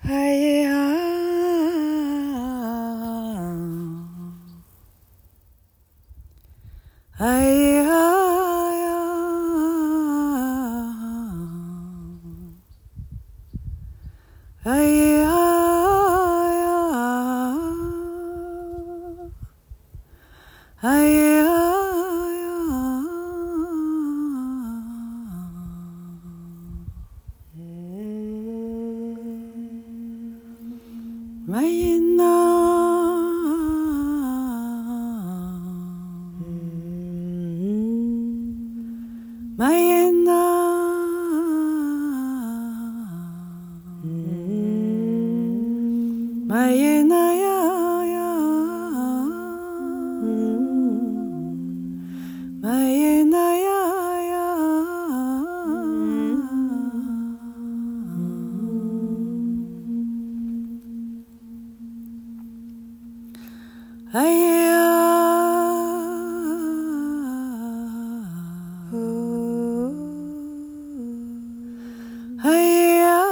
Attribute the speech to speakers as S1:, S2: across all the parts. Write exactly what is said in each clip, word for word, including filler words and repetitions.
S1: はいやはいやはいやはいやまいなまいなまいなややまいなややはいやはいや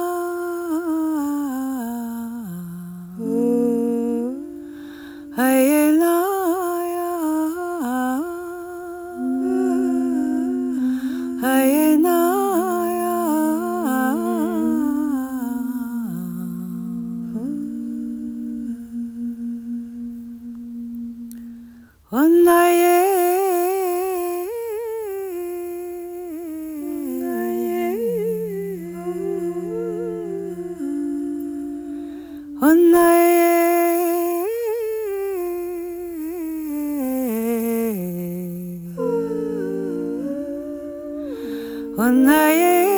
S1: はいなやはいなや女へ女へ女へ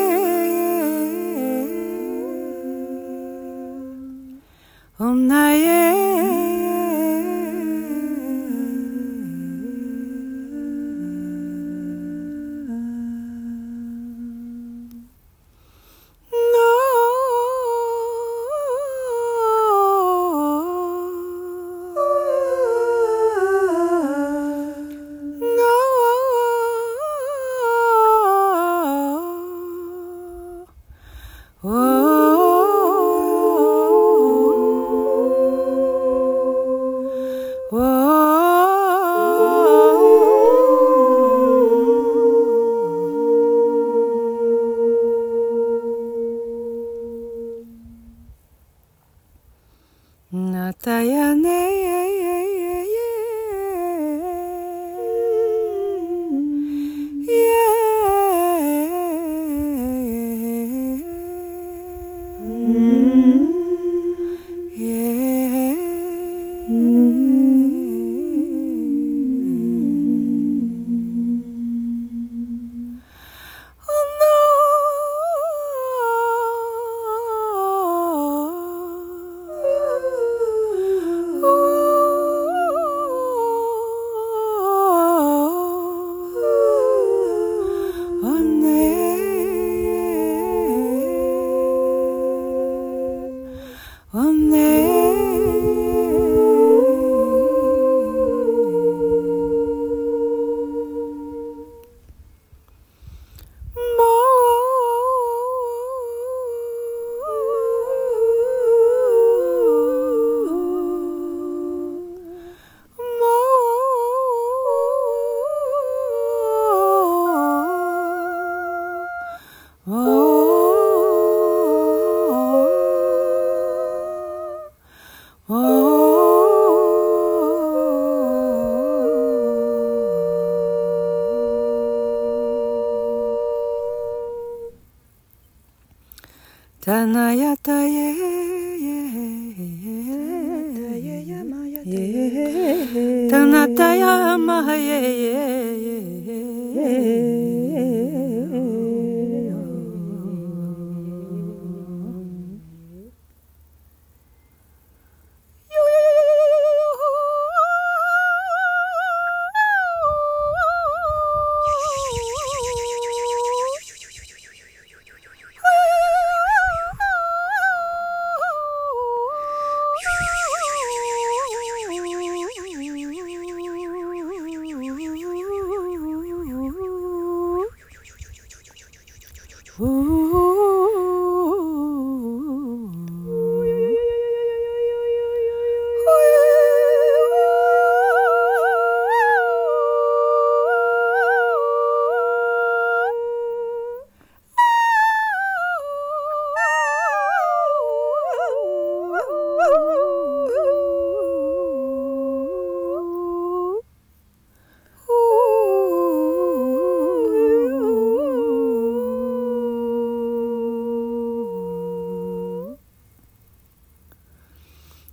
S1: 女へなたやねたなやたえたなたやまえ「 」 「」 「」 「」 「」 「」 「」 「」 「」 「」 「」 「」 「」 「」 「」 「」 「」 「」 「」 「」 「」 「」 「」 「」 「」 「」 「」 「」 「」 「」 「」 「」 「」 「」 「」 「」 「」 「」 「」 「」 「」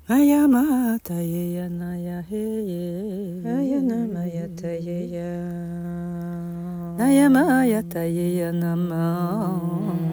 S1: まやまたえやなやへえ
S2: あやなまやたえや
S1: なやまやたえやなま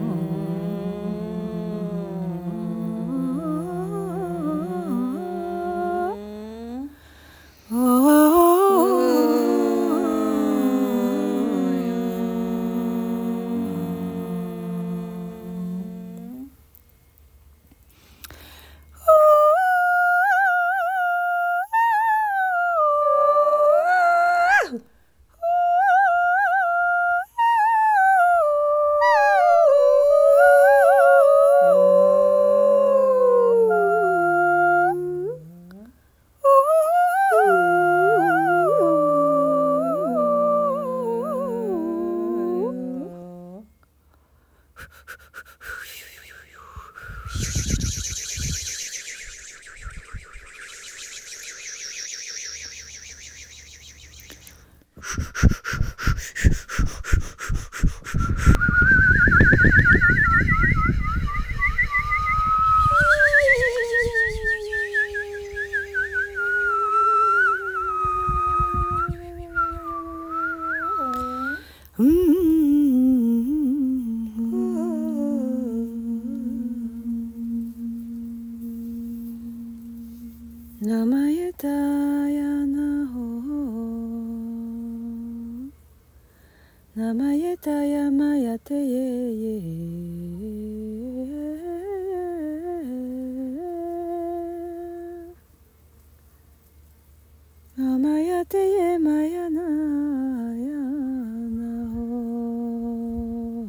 S1: 名前たやなほ名前たやまやてええ名前やてえまやなやなほ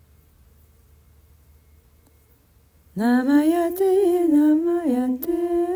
S1: 名前やてえ名前やて